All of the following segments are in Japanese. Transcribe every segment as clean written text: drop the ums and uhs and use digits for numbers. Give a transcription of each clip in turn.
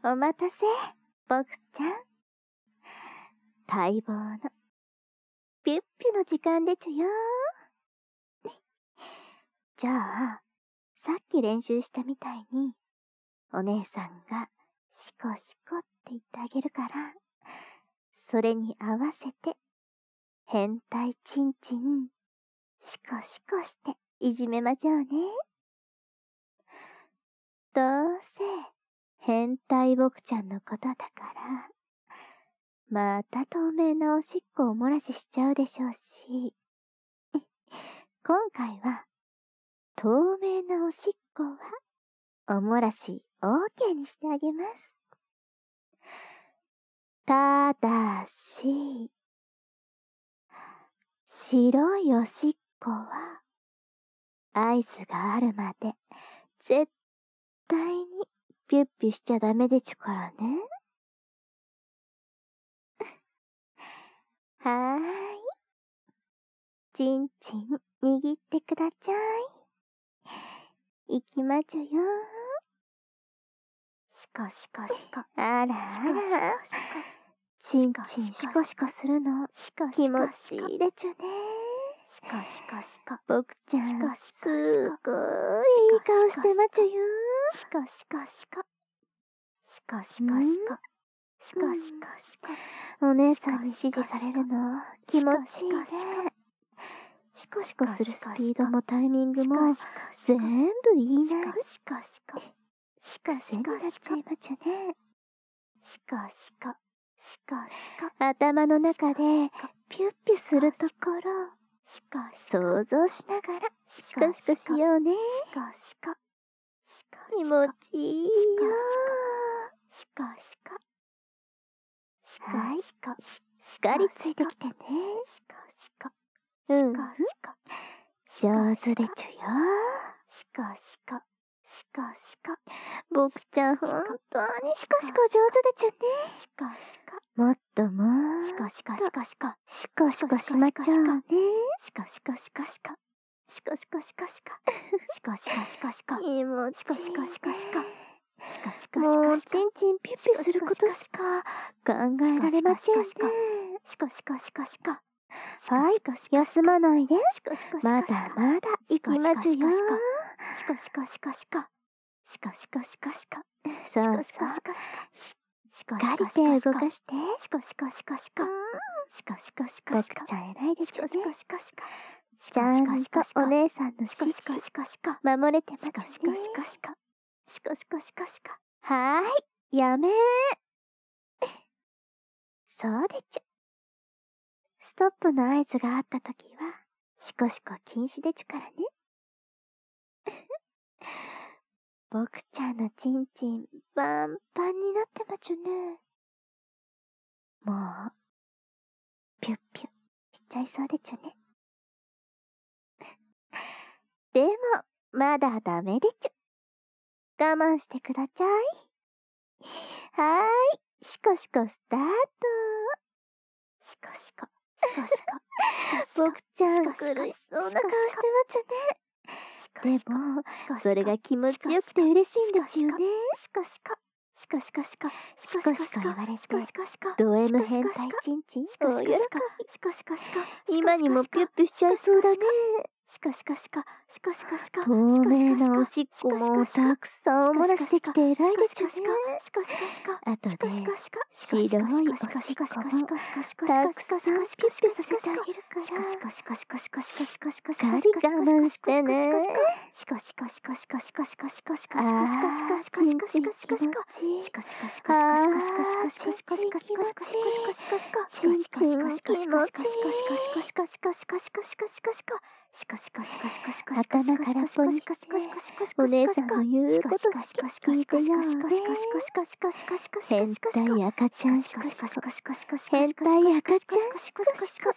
お待たせ、僕ちゃん。待望のピュッピュの時間でちゅよ。じゃあ、さっき練習したみたいに、お姉さんがシコシコって言ってあげるから、それに合わせて、変態チンチン、シコシコしていじめましょうね。どうせ、変態僕ちゃんのことだから、また透明なおしっこをおもらししちゃうでしょうし、今回は、透明なおしっこは、おもらし OK にしてあげます。ただし、白いおしっこは、合図があるまで、絶対にピュッピュしちゃダメでちゅからね。はーい。ちんちん握ってくだちゃい。いきまちゅよ。シコシコシコ。あらあら。ちんちんシコシコするの気持ちいいでちゅね。シコシコシコ。僕ちゃん、すっごいいい顔してまちゅよ。シコシコシコ。シコシコシコ。シコシコシコ。お姉さんに指示されるの気持ちいいね。シコシコするスピードもタイミングも全部いいな。シコシコ。癖になっちゃいまちゅね。シコシコ。シコシコ。頭の中でピュッピュするところ、想像しながらシコシコしようね。シコシコ。気持ちいいよ。シコシコ。はい。しっかりついてきてね。シコシコ。上手でちゅよ。シコシコ。シコシコ。僕ちゃん本当にシコシコ上手でちゅね。シコシコ。もっともう。シコシコシコシコ。シコシコしまちょうね。シコシコシコシコ。シコシコシコシコ。シコシコシコシコ。気持ちいい。シコシコシコシコ。シコシコシコシコ。もうチンチンピュッピュすることしか考えられませんね。シコシコシコシコ。はい、休まないで。まだまだ行きまちゅよ。シコシコシコシコ。シコシコシコシコ。そうそう。しっかり手動かして。シコシコシコシコ。シコシコシコシコ。僕ちゃん偉いでちゅね。ちゃんとお姉さんの指示守れてまちゅね。シコシコシコ。シコシコシコシコ。はーい、やめー。そうでちゅ。ストップの合図があったときは、シコシコ禁止でちゅからね。僕ちゃんのチンチン、パンパンになってまちゅね。もう、ピュッピュしちゃいそうでちゅね。でも、まだダメでちゅ。我慢してくだちゃい。はーい、シコシコスタート。シコシコ、シコシコ。僕ちゃん苦しそうな顔してまちゅね。でも、それが気持ちよくて嬉しいんですよね。シコシコ。シコシコシコ。シコシコ言われて、ド M 変態チンチン大喜び。今にもピュッピュしちゃいそうだね。透明なおしっこもたくさんおもらしてきて偉いでちゅね。あとで白いおしっこもたくさんピュッピュさせてあげるからしっかり我慢してね。あー、チンチン気持ちいい。あー、チンチン気持ちいい。チンチン気持ちいい。頭からポニして、お姉さんの言うことだけ聞いてよね。変態赤ちゃんシコシコ。変態赤ちゃんシコシコ。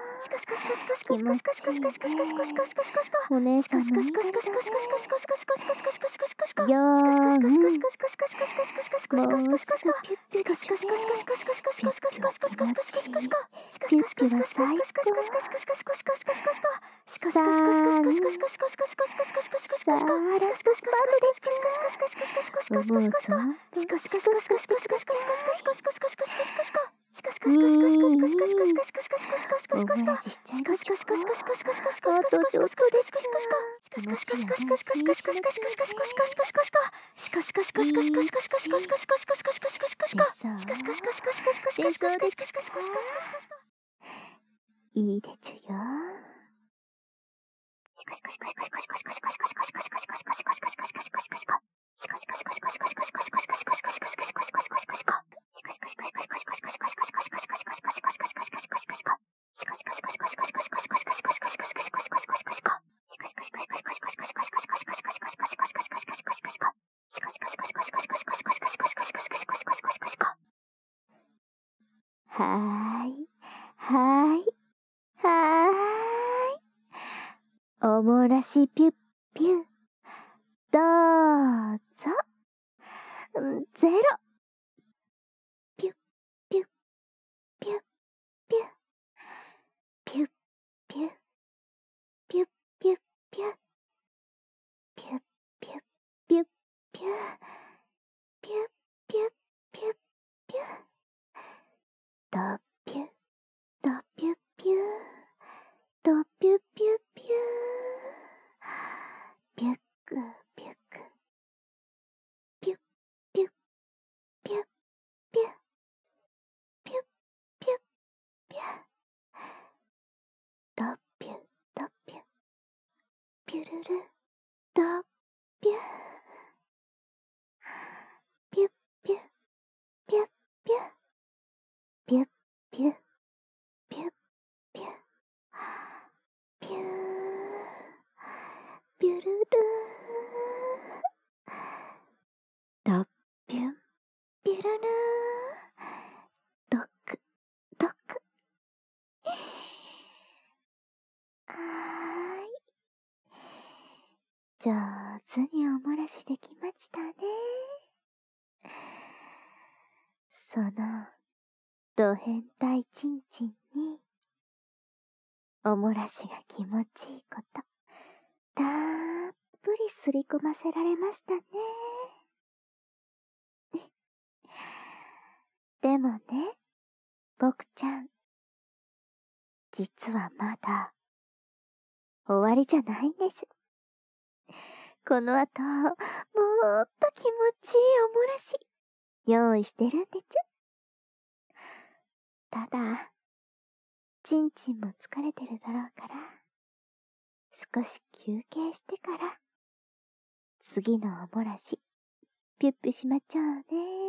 気持ちいいね。お姉さんのいいね。よーん。もうすぐピュッピュでちゅね。ピュッピュは気持ちいい。ピュッピュは最高。さーん。さあ、ラストスパートでちゅ思う存分シコシコしちゃい。にー。おもらししちゃいましょう。あとちょっとでちゅ。気持ちいいよね。しーしなくてね。出そうでちゅか。いいでちゅよ。はーい。はーい。はーい。おもらしピュッピュ。どうぞ。ゼロ。ピュッピュッピュッピュッピュッピュッピュッピュッピュッピュッピュッピュッピュッピュッピュッピュッピュッドピュドピュッピュドピュッピュッピュピュックピュックピュッピュッピュッピュッピュッピュッピュッドピュドピュピュルルドピュピュッピュッピュッピュッピュッピュッピュッピュッピューピュルルドピュンピュルルドックドックはーい。上手におもらしできましたね。そのド変態チンチンにおもらしが気持ちいいことたっぷりすり込ませられましたね。でもね、僕ちゃん、実はまだ終わりじゃないんです。この後、もっと気持ちいいおもらし用意してるんでちゅ。ただ、ちんちんも疲れてるだろうから、少し休憩してから、次のおもらし、ピュッピュしまちょうね。